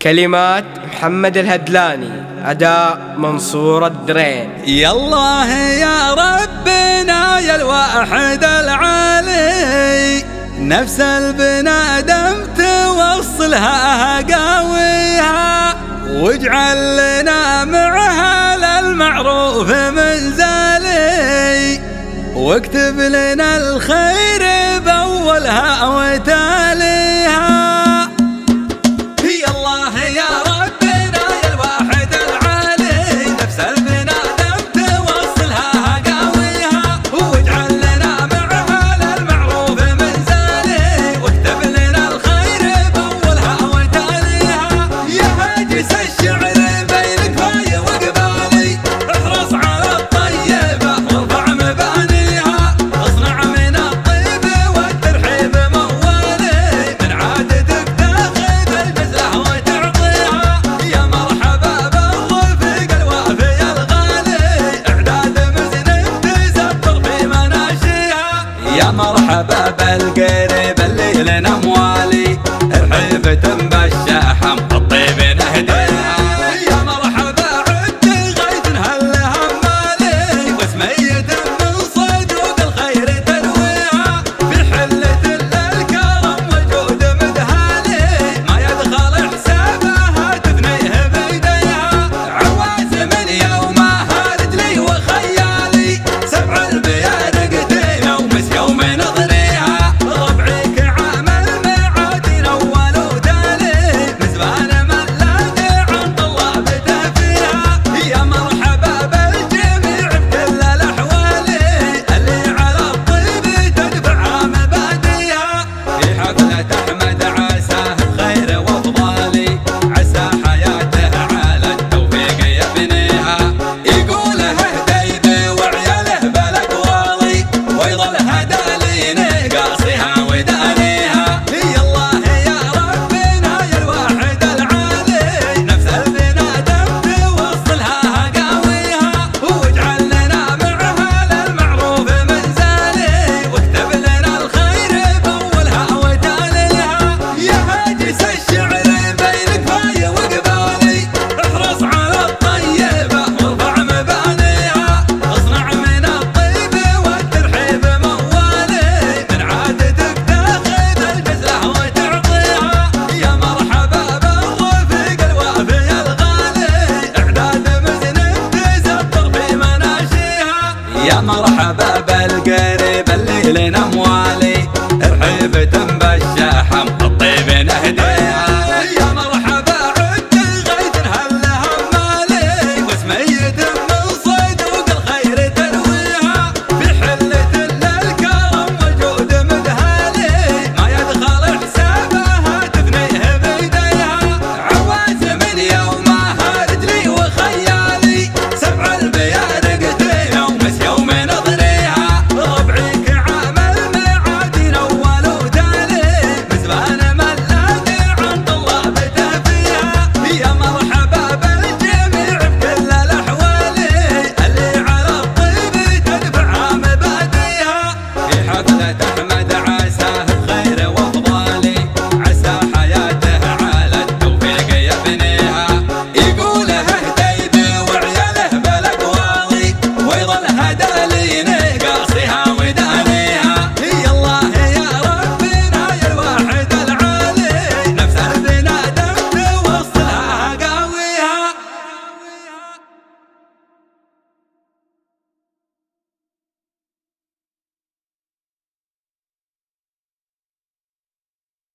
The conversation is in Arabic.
كلمات محمد الهدلاني، أداء منصور الدرين. يالله يا ربنا يا الواحد العالي، نفس البنادم توصلها قاويها، واجعل لنا معها للمعروف منزلي، واكتب لنا الخير بأولها وتاليها. يا مرحبا بالقريب اللي لنا موالي، رحيبة بالشحم الطيب نهديها. يا مرحبا عد غيث هل همالي، وسمية من صدوق الخير تنويها، في حلة الكرم وجود مدهالي، ما يدخل حسابها تثنيه بيديها. عوازم يومها رجلي وخيالي، سبع البيان يوم نظريها، ربعك عامل معادن اول وتالي، مزبان ملادي عن طلابته فيها. يا مرحبا بالجميع بكل الاحوال، اللي على الطيب تدفع مباديها. في حفلة احمد عساه بخير وافضالي، عسى حياته على التوفيق يبنيها. يقول هديبي وعياله بالاقوالي، ويظل هدالي قاصيها ودانيها. يا الله يا ربنا يا الواحد العالي، نفس البنادم توصلها قاويها، واجعل لنا معها للمعروف منزلي، واكتب لنا الخير بأولها وتاليها. يا هاجس الشعر بين كفاية وقبالي، احرص على الطيبة وارفع مبانيها، اصنع من الطيب والترحيب موالي، من عادتك تاخذ الجزلة وتعطيها. يا مرحبا بالرفيق الوافي الغالي، اعداد مزن تزطر في مناشيها. يا مرحبا بالقريب